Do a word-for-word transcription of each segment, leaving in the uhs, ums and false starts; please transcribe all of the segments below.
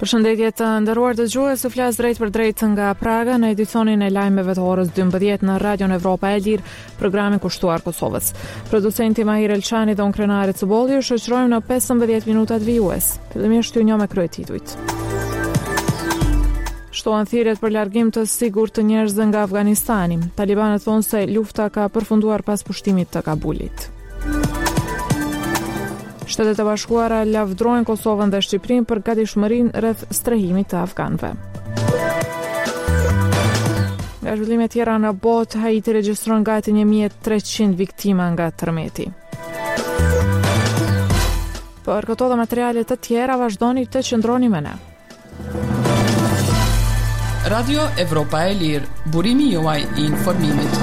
Përshëndetje të nderuar dëgjues, u flas drejt për drejt nga Praga në edicionin e lajmeve të orës dymbëdhjetë në Radion Evropa e Lirë, programin kushtuar Kosovës. Producenti Mahir Elçani dhe unë Krenari Cubolli ju shoqërojmë në pesëmbëdhjetë minutat vijues. Fillimisht ju njoh me kryetitujt. Shtohen thirrjet për largim të sigurt të njerëzve nga Afganistani. Talibanët thonë se lufta ka përfunduar pas pushtimit të Kabulit. Shtetet e Bashkuara lavdrojnë Kosovën dhe Shqipërinë për gatishmërinë rreth strehimit të afganëve. Nga zhvillime tjera në botë, Haiti regjistron gati një mijë e treqind viktima nga tërmeti. Për këto dhe materiale të tjera vazhdoni të qëndroni me ne. Radio Evropa e Lirë, burimi juaj i informimit.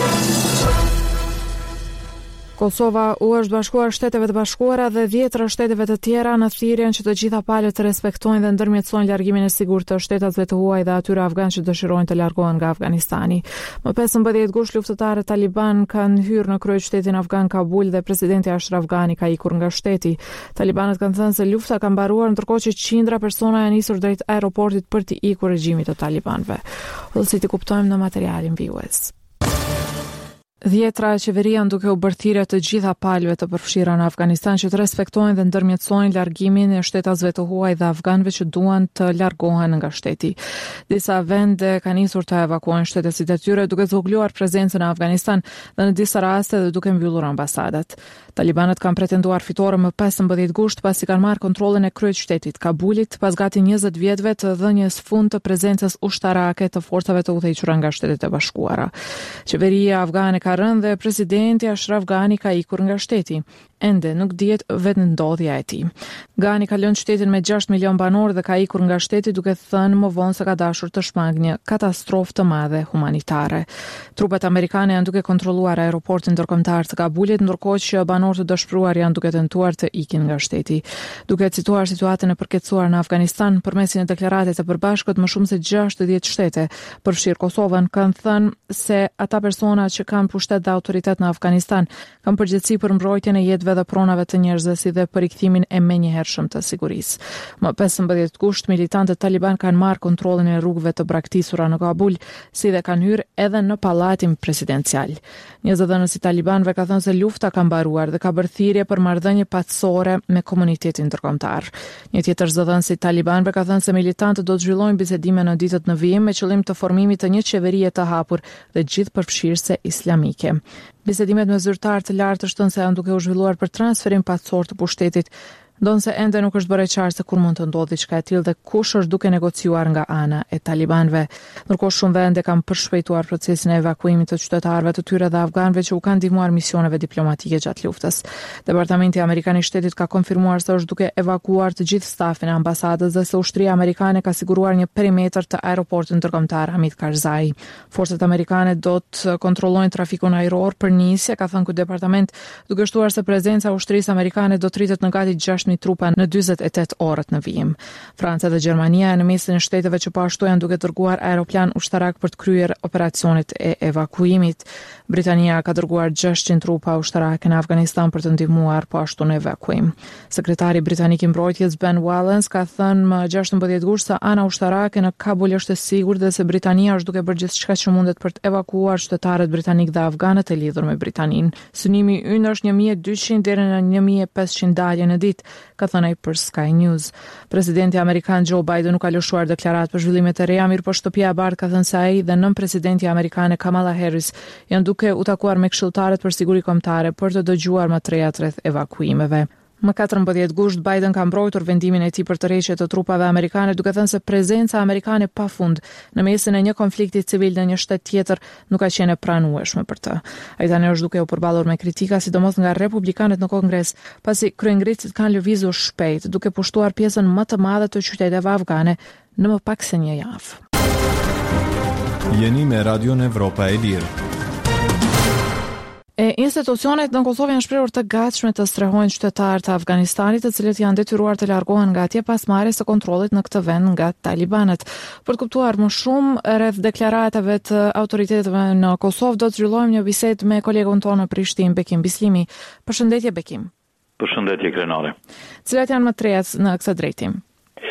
Kosova u është bashkuar Shteteve të Bashkuara dhe dhjetëra shteteve të tjera në thirrjen që të gjitha palët të respektojnë dhe ndërmjetësojnë largimin e sigurt të shtetatëve të huaj dhe atyre afganë që dëshirojnë të largohen nga Afganistani. Më pesëmbëdhjetë gusht luftëtarë taliban kanë hyrë në kryeqytetin afgan Kabul dhe presidenti Ashraf Ghani ka ikur nga shteti. Talibanët kanë thënë se lufta ka mbaruar ndërkohë që qindra persona janë nisur drejt aeroportit për të ikur regjimit të talibanëve. Ose ti kuptojmë në materialin vijues. Dhjetra qeveria duke u bërë thirrje të gjitha palëve të përfshira në Afganistan që të respektojnë dhe ndërmjetësojnë largimin e shtetasve të huaj dhe afganëve që duan të largohen nga shteti. Disa vende kanë nisur të evakuojnë shtetesit e tyre duke zvogëluar prezencën në Afganistan dhe në disa raste dhe duke mbyllur ambasadat. Talibanët kanë pretenduar fitore më pesëmbëdhjetë gusht pasi kanë marrë kontrollin e kryeqytetit Kabulit pas gati njëzet vjetëve të dhënies fund të prezencës ushtarake të forcave të udhëhequra nga Shtetet e Bashkuara. Qeveria afgane ka rënë dhe presidenti Ashraf Ghani ka ikur nga shteti. Ende nuk dihet vetë ndodhja e tij. Ghani ka lënë shtetin me gjashtë milion banor dhe ka ikur nga shteti duke thënë më vonë se ka dashur të shmangë një katastrofë të madhe humanitare. Trupat amerikane janë duke kontrolluar aeroportin ndërkombëtar të Kabulit, ndërkohë që banorët të dëshpëruar janë duke tentuar të ikin nga shteti. Duke cituar situatën e përkeqësuar në Afganistan përmes një deklarate të përbashkët, më shumë se gjashtëdhjetë shtete, përfshirë Kosovën, kanë thënë se ata persona që kanë pushtet dhe autoritet në Afganistan kanë përgjegjësi për mbrojtjen e jetëve dhe pronave të njerëzve si dhe për rikthimin e menjëhershëm të sigurisë. Më pesëmbëdhjetë gusht militantët taliban kanë marrë kontrollin e rrugëve të braktisura në Kabul, si dhe kanë hyrë edhe në pallatin presidencial. Një zëdhënës i talibanëve ka thënë se lufta ka mbaruar dhe ka bërë thirrje për marrëdhënie paqësore me komunitetin ndërkombëtar. Një tjetër zëdhënës i talibanëve ka thënë se militantët do të zhvillojnë bisedime në ditët në vijim me qëllim të formimit të një qeverie të hapur dhe gjithëpërfshirëse islamike. Bisedimet me zyrtar të lartë shtën se janë duke u zhvilluar për transferim paqësor të pushtetit, ndonse ende nuk është bërë qartë se kur mund të ndodhë diçka e tillë dhe kush është duke negociuar nga ana e talibanëve. Ndërkohë shumë vende kanë përshpejtuar procesin e evakuimit të qytetarëve të tyre dhe afganëve që u kanë ndihmuar misioneve diplomatike gjatë luftës. Departamenti Amerikan i Shtetit ka konfirmuar se është duke evakuuar të gjithë stafin e ambasadës dhe se ushtria amerikane ka siguruar një perimetër të aeroportit ndërkombëtar Hamid Karzai. Forcat amerikane do të kontrollojnë trafikun ajror për nisje, ka thënë ky departament, duke shtuar se prezenca e ushtrisë amerikane do të rritet në gati gjashtë mijë trupa në dyzet e tetë orët në vijim. Franca dhe Gjermania janë në mesin e shteteve që po ashtu janë duke dërguar aeroplan ushtarak për të kryer operacionet e evakuimit. Britania ka dërguar gjashtëqind trupa ushtarake në Afganistan për të ndihmuar po ashtu në evakuim. Sekretari britanik i mbrojtjes Ben Wallace ka thënë më gjashtëmbëdhjetë gusht se ana ushtarake në Kabul është e sigurt dhe se Britania është duke bërë gjithçka që mundet për të evakuuar qytetarët britanik dhe afganët e lidhur me Britaninë. Synimi ynë është një mijë e dyqind deri në një mijë e pesëqind dalje në ditë, ka thënë ai për Sky News. Presidenti amerikan Joe Biden nuk ka lëshuar deklaratë për zhvillimet e reja, mirë po shtëpia e bardhë ka thënë se ai dhe nën presidenti amerikane Kamala Harris janë duke u takuar me këshilltarët për siguri kombëtare për të dëgjuar më të rejat rreth evakuimeve. Më katërmbëdhjetë gusht Biden ka mbrojtur vendimin e tij për tërheqje të trupave amerikane, duke thënë se prezenca amerikane pafund në mesin e një konflikti civil në një shtet tjetër nuk ka qenë e pranueshme për të. Ai tani është duke u përballur me kritika, sidomos nga republikanët në Kongres, pasi kryengritësit kanë lëvizur shpejt, duke pushtuar pjesën më të madhe të qyteteve afgane në më pak se një javë. Jeni me Radion Evropa e Lirë. E institucionet në Kosovë janë shprehur të gatshme të strehojnë qytetarët e Afganistanit, të cilët janë detyruar të largohen nga atje pas marrjes së kontrollit në këtë vend nga talibanët. Për të kuptuar më shumë rreth deklaratave të autoriteteve në Kosovë, do të zhvillojmë një bisedë me kolegun tonë në Prishtinë, Bekim Bislimi. Përshëndetje Bekim. Përshëndetje Krenare. Cilat janë më të reja në këtë drejtim?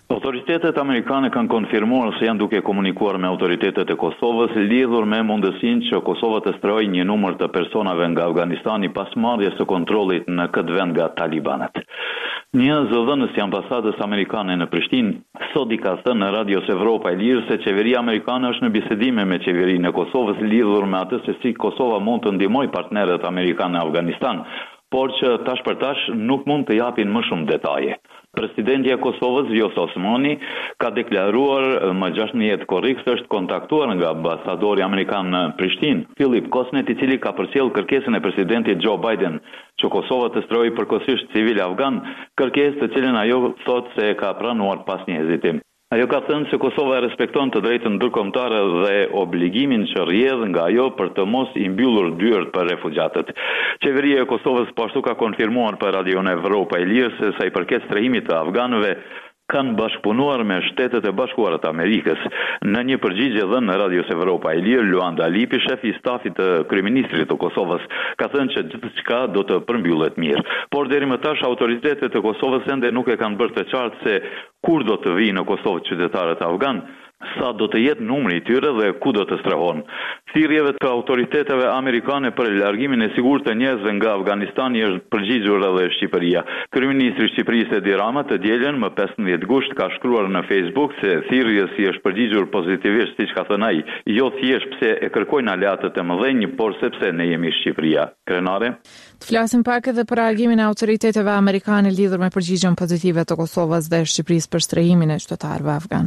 Autoritetet amerikane kanë konfirmuar se janë duke komunikuar me autoritetet e Kosovës lidhur me mundësinë që Kosova të strehojë një numër të personave nga Afganistani pas marrjes së kontrollit në këtë vend nga talibanët. Një zëdhënës i ambasadës amerikane në Prishtinë sot i ka thënë në Radios Evropa e Lirë se qeveria amerikane është në bisedime me qeverinë e Kosovës lidhur me atë se si Kosova mund të ndihmojë partnerët amerikanë në Afganistan, por që tash për tash nuk mund të japin më shumë detaje. Presidenti e Kosovës, Vjosa Osmani, ka deklaruar më gjashtëdhjetë korrik se është kontaktuar nga ambasadori amerikan në Prishtinë, Philip Kosnet, i cili ka përcjell kërkesën e presidentit Joe Biden që Kosova të strehojë përkohësisht civil afgan, kërkesë të cilën ajo thotë se e ka pranuar pas një hezitim. Ajo ka thënë se Kosova e respekton të drejtën ndërkombëtare dhe obligimin që rrjedh nga ajo për të mos i mbyllur dyert për refugjatët. Qeveria e Kosovës po ashtu ka konfirmuar për Radion Evropa e Lirë se sa i përket strehimit të afganëve kanë bashkëpunuar me Shtetet e Bashkuara të Amerikës. Në një përgjigje dhënë në Radios Evropa e Lirë, Luanda Lipi, shefi i stafit të kryeministrit të Kosovës, ka thënë që gjithçka do të përmbyllet mirë. Por deri më tash autoritetet e Kosovës ende nuk e kanë bërë të qartë se kur do të vijnë në Kosovë qytetarët afgan, sa do të jetë numri i tyre dhe ku do të strehon. Thirrjeve të autoriteteve amerikane për largimin e sigurt të njerëzve nga Afganistani është përgjigjur edhe Shqipëria. Kryeministri i Shqipërisë Edi Rama të dielën më pesëmbëdhjetë gusht ka shkruar në Facebook se thirrjes i është përgjigjur pozitivisht, siç ka thënë ai, jo thjesht pse e kërkojnë aleatët e mëdhenj, por sepse ne jemi Shqipëria. Krenare. Të flasim pak edhe për reagimin e autoriteteve amerikane lidhur me përgjigjen pozitive të Kosovës dhe Shqipërisë për strehimin e qytetarëve afgan.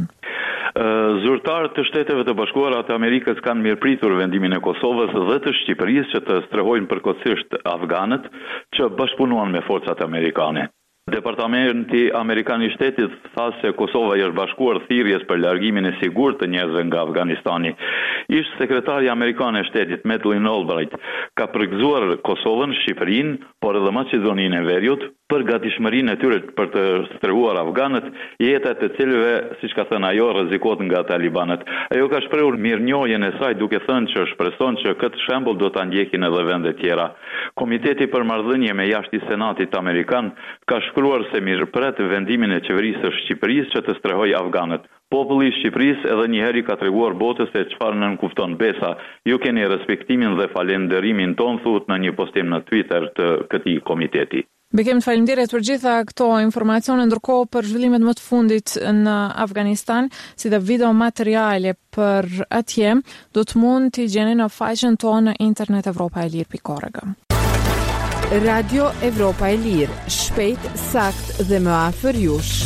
Zyrtarët të Shteteve të Bashkuara të Amerikës kanë mirëpritur vendimin e Kosovës dhe të Shqipërisë që të strehojnë përkohësisht afganët që bashkëpunuan me forcat amerikane. Departamenti Amerikan i Shtetit tha se Kosova i është bashkuar thirrjes për largimin e sigurt të njerëzve nga Afganistani. Ish sekretari amerikan e Shtetit Madeleine Albright ka përgëzuar Kosovën, Shqipërinë, por edhe Maqedoninë e Veriut për gatishmërinë e tyre për të strehuar afganët, jeta të cilëve, siç ka thënë ajo, rrezikohet nga talibanët. Ajo ka shprehur mirënjohjen e saj duke thënë që shpreson që këtë shembull do ta ndjekin edhe vende tjera. Komiteti për marrëdhënie me jashtë i Senatit amerikan ka shkruar se mirëpret vendimin e qeverisë së Shqipërisë që të strehojë afganët. Populli i Shqipërisë edhe një herë ka treguar botës se çfarë nën kupton besa. Ju keni respektimin dhe falënderimin ton, thuhet në një postim në Twitter të këtij komiteti. Bekem të faleminderit për gjitha këto informacione, ndërkohë për zhvillimet më të fundit në Afganistan, si dhe video materiale për atje, do të mund t'i gjeni në faqen tonë në internet evropa e lirë pikë org. Radio Evropa e Lirë, shpejt, sakt dhe më afër jush.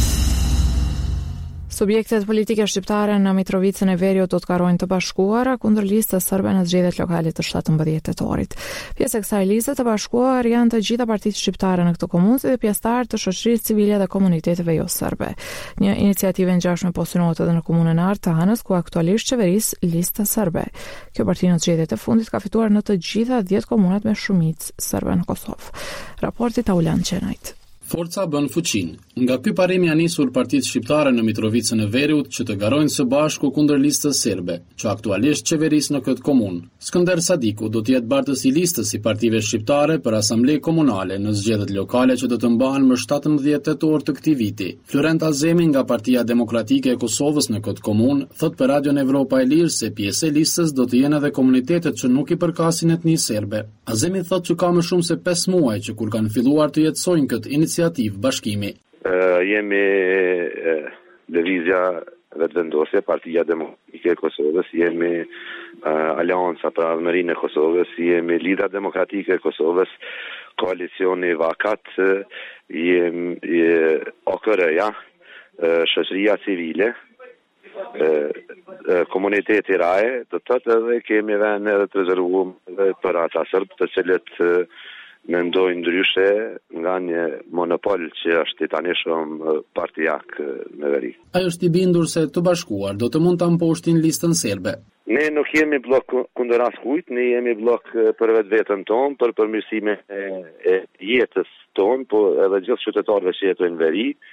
Subjektet politike shqiptare në Mitrovicën e Veriut do të karojnë të bashkuara kundër listës serbe në zgjedhjet lokale të shtatëmbëdhjetë tetorit. Pjesë e kësaj liste të bashkuar janë të gjitha partitë shqiptare në këtë komunë si dhe pjesëtarë të shoqërisë civile dhe komuniteteve jo serbe. Një iniciativë e ngjashme po synohet edhe në komunën e Artanës, ku aktualisht qeveris lista serbe. Kjo parti në zgjedhjet e fundit ka fituar në të gjitha dhjetë komunat me shumicë serbe në Kosovë. Raporti Taulan Qenajt. Forca bën fuqin. Nga ky parim janë nisur partitë shqiptare në Mitrovicën e Veriut që të garojnë së bashku kundër listës serbe, që aktualisht qeveris në këtë komunë. Skënder Sadiku do të jetë bartës i listës i partive shqiptare për asamblej komunale në zgjedhjet lokale që do të mbahen më shtatëmbëdhjetë tetor të këtij viti. Florent Azemi nga Partia Demokratike e Kosovës në këtë komunë thot për Radion Evropa e Lirë se pjesë e listës do të jenë edhe komunitetet që nuk i përkasin etnisë serbe. Azemi thot që ka më shumë se pesë muaj që kur kanë filluar të jetësojnë këtë iniciativë bashkimi. Uh, jemi uh, Lëvizja Vetëvendosje, Partia Demokratike e Kosovës, jemi uh, Alianca për Ardhmërinë e Kosovës, jemi Lidra Demokratike e Kosovës, Koalicioni Vakat, uh, jemi uh, O K R-ja, uh, Shoqëria Civile, uh, uh, Komuniteti Raje, të tëtë edhe kemi vënë edhe të rezervuar për ata serb të cilët uh, mendojnë ndryshe nga një monopol që është i tanishëm partijak në veri. Ajo është i bindur se të bashkuar do të mund të amposhtin listën serbe. Ne nuk jemi blok kundër askujt, ne jemi blok për vetë vetën tonë, për përmirësime e, e jetës tonë, po edhe gjithë qytetarëve që jetojnë në veri.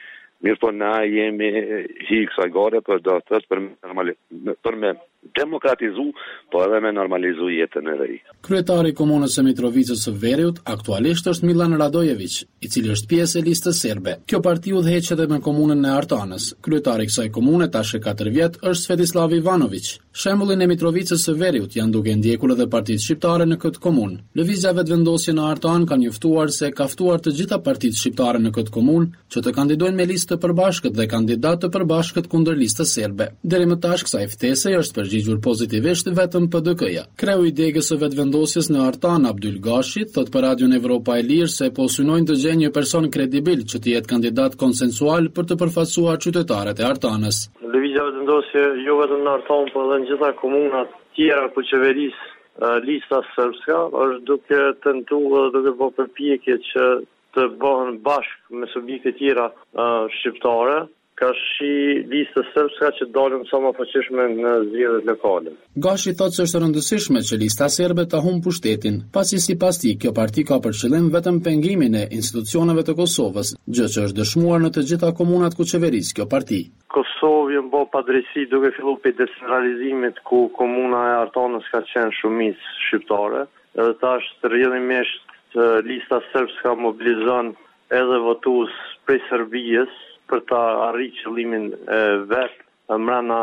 Mirë po na jemi hi kësaj gare për do të thëtë për me, normali, për me demokratizu, po edhe me normalizu jetën e rej. Kryetari i komunës së Mitrovicës së Veriut aktualisht është Milan Radojević, i cili është pjesë e listës serbe. Kjo parti udhëheqet edhe me komunën e Artanës. Kryetari i kësaj komune tash e katër vjet është Svetislav Ivanović. Shembullin e Mitrovicës së Veriut janë duke ndjekur edhe partitë shqiptare në këtë komunë. Lëvizja vetëvendosje në Artan ka njoftuar se ka ftuar të gjitha partitë shqiptare në këtë komunë që të kandidojnë me listë të përbashkët dhe kandidat të përbashkët kundër listës serbe. Deri më tash kësaj ftese është përgjigjur pozitivisht vetëm P D K-ja. Kreu i degës së vetëvendosjes në Artan, Abdyl Gashi, thot për Radion Evropa e Lirë se po synojnë të gjejnë një person kredibil që të jetë kandidat konsensual për të përfaqësuar qytetarët e Artanës. Lëvizja vetëvendosje jo vetëm në Artan, por edhe në gjitha komunat tjera për qeverisë lista sërbska është duke tentuar dhe duke bërë përpjekje që të bëhen bashkë me subjekte tjera uh, shqiptare, ka shi listë sërbska që dalën sa më fuqishme në zgjedhjet lokale. Gashi thotë se është rëndësishme që lista serbe ta humbë pushtetin, pasi sipas tij kjo parti ka për qëllim vetëm pengimin e institucioneve të Kosovës, gjë që është dëshmuar në të gjitha komunat ku qeveris kjo parti. Kosovë janë bërë padrejti duke filluar pe decentralizimit ku komuna e Artanës ka qenë shumicë shqiptare, edhe tash rrjedhimisht lista sërbska mobilizon edhe votues prej Serbisë për ta arritur qëllimin e vet mbrana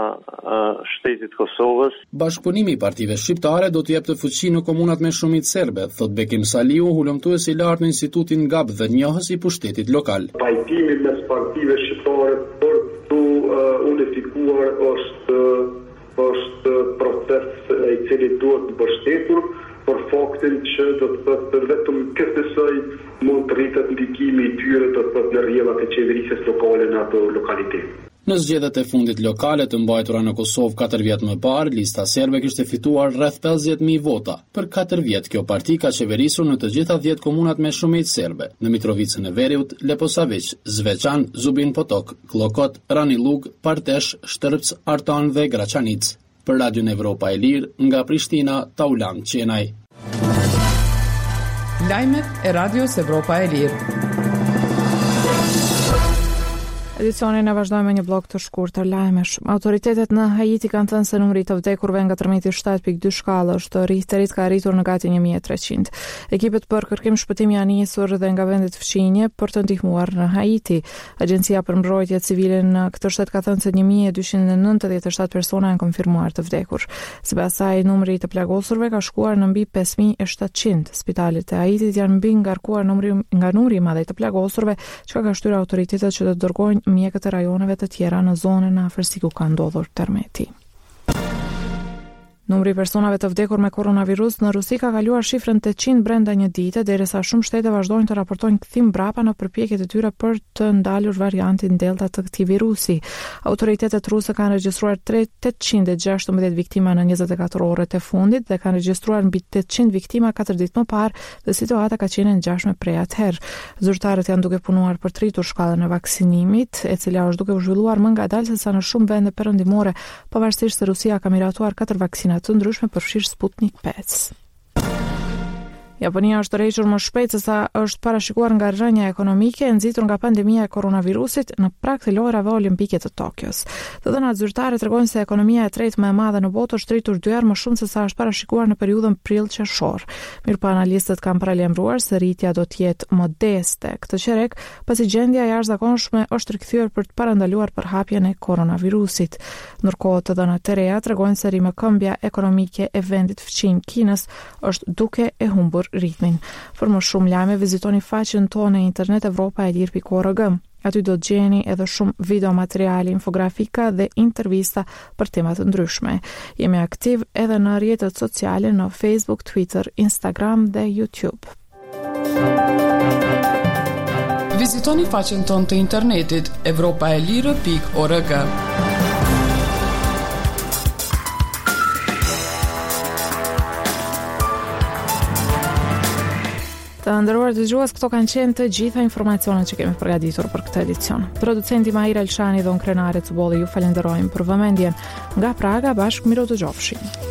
shtetit Kosovës. Bashkëpunimi i partive shqiptare do të jepte fuqi në komunat me shumicë serbe, thot Bekim Saliu, hulumtues i lartë në Institutin G A B dhe njohës i pushtetit lokal. Pajtimi mes partive shqiptare për të uh, unifikuar është është proces i cili duhet të mbështetur për faktin që do të thotë vetëm kësaj mund të rritet ndikimi i tyre të thotë në rrjedhat e qeverisjes lokale në ato lokalitet. Në zgjedhjet e fundit lokale të mbajtura në Kosovë katër vjet më parë, lista serbe kishte fituar rreth pesëdhjetë mijë vota. Për katër vjet kjo parti ka qeverisur në të gjitha dhjetë komunat me shumicë serbe, në Mitrovicën e Veriut, Leposavić, Zvečan, Zubin Potok, Klokot, Ranilug, Partesh, Shtërpc, Artan dhe Graçanic. Për Radion Evropa e Lirë, nga Prishtina, Taulan Qenaj. Lajmet e Radios Evropa e Lirë. Edicionin e vazhdojmë me një blog të shkurtër lajmesh. Autoritetet në Haiti kanë thënë se numri të vdekurve nga tërmeti shtat pikë dy shkallë është Richterit ka arritur në gati një mijë e treqind. Ekipet për kërkim shpëtimi janë nisur dhe nga vendet fqinje për të ndihmuar në Haiti. Agjencia për mbrojtje civile në këtë shtet ka thënë se një mijë e dyqind e nëntëdhjetë e shtatë persona janë konfirmuar të vdekur. Sipas saj, numri i të plagosurve ka shkuar në mbi pesë mijë e shtatëqind. Spitalet e Haitit janë mbi ngarkuar numri nga numri i madh i të plagosurve, çka ka shtyrë autoritetet që të dërgojnë mjekët e rajoneve të tjera në zonën afërsi ku ka ndodhur tërmeti. Numri i personave të vdekur me koronavirus në Rusi ka kaluar shifrën tetëqind brenda një dite, derisa shumë shtete vazhdojnë të raportojnë kthim brapa në përpjekjet e tyre për të ndalur variantin Delta të këtij virusi. Autoritetet ruse kanë regjistruar tetëqind e gjashtëmbëdhjetë viktima në njëzet e katër orët e fundit dhe kanë regjistruar mbi tetëqind viktima katër ditë më parë dhe situata ka qenë e ngjashme prej atëherë. Zyrtarët janë duke punuar për të rritur shkallën e vaksinimit, e cila është duke u zhvilluar më ngadalë sesa në shumë vende perëndimore, pavarësisht se Rusia ka miratuar katër vaksina të ndryshme përfshirë Sputnik pesë. Japonia është rrequr më shpejt se sa është parashikuar nga rrënja ekonomike e nxitur nga pandemia e koronavirusit në prag të lojrave olimpike të Tokios. Të dhënat zyrtare tregojnë se ekonomia e tretë më e madhe në botë është rritur dy herë më shumë se sa është parashikuar në periudhën prill-qershor. Mirëpo analistët kanë paralajmëruar se rritja do të jetë modeste këtë qerek, pasi gjendja e jashtëzakonshme është rikthyer për të parandaluar përhapjen e koronavirusit. Ndërkohë, të dhënat të reja tregojnë se rimëkëmbja ekonomike e vendit fqinj Kinës është duke e humbur ritmin. Për më shumë lajme vizitoni faqen tonë në internet evropa e lirë pikë org. Aty do të gjeni edhe shumë video materiale, infografika dhe intervista për tema të ndryshme. Jemi aktiv edhe në rrjetet sociale në Facebook, Twitter, Instagram dhe YouTube. Vizitoni faqen tonë të internetit evropa e lirë pikë org. Të nderuar dëgjues, këto kanë qenë të gjitha informacionet që kemi përgatitur për këtë edicion. Producenti Mahir Elshani dhe unë Krenare Cubolli ju falenderojmë për vëmendjen. Nga Praga bashkë miru të gjofshim.